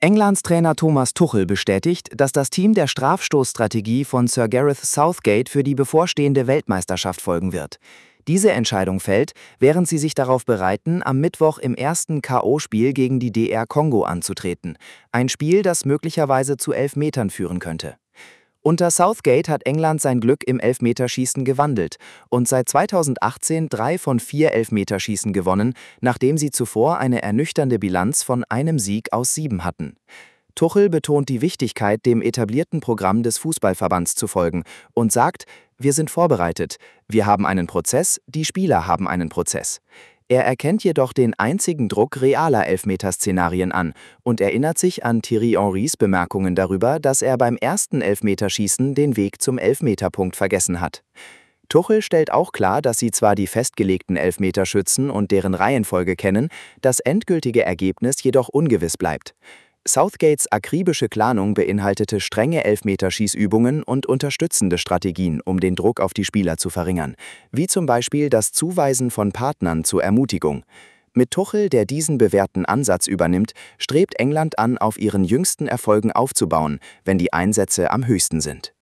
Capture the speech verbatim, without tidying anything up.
Englands Trainer Thomas Tuchel bestätigt, dass das Team der Strafstoßstrategie von Sir Gareth Southgate für die bevorstehende Weltmeisterschaft folgen wird. Diese Entscheidung fällt, während sie sich darauf bereiten, am Mittwoch im ersten K O-Spiel gegen die D R Kongo anzutreten. Ein Spiel, das möglicherweise zu Elfmetern führen könnte. Unter Southgate hat England sein Glück im Elfmeterschießen gewandelt und seit zweitausendachtzehn drei von vier Elfmeterschießen gewonnen, nachdem sie zuvor eine ernüchternde Bilanz von einem Sieg aus sieben hatten. Tuchel betont die Wichtigkeit, dem etablierten Programm des Fußballverbands zu folgen und sagt: Wir sind vorbereitet, wir haben einen Prozess, die Spieler haben einen Prozess. Er erkennt jedoch den einzigen Druck realer Elfmeterszenarien an und erinnert sich an Thierry Henrys Bemerkungen darüber, dass er beim ersten Elfmeterschießen den Weg zum Elfmeterpunkt vergessen hat. Tuchel stellt auch klar, dass sie zwar die festgelegten Elfmeterschützen und deren Reihenfolge kennen, das endgültige Ergebnis jedoch ungewiss bleibt. Southgates akribische Planung beinhaltete strenge Elfmeterschießübungen und unterstützende Strategien, um den Druck auf die Spieler zu verringern, wie zum Beispiel das Zuweisen von Partnern zur Ermutigung. Mit Tuchel, der diesen bewährten Ansatz übernimmt, strebt England an, auf ihren jüngsten Erfolgen aufzubauen, wenn die Einsätze am höchsten sind.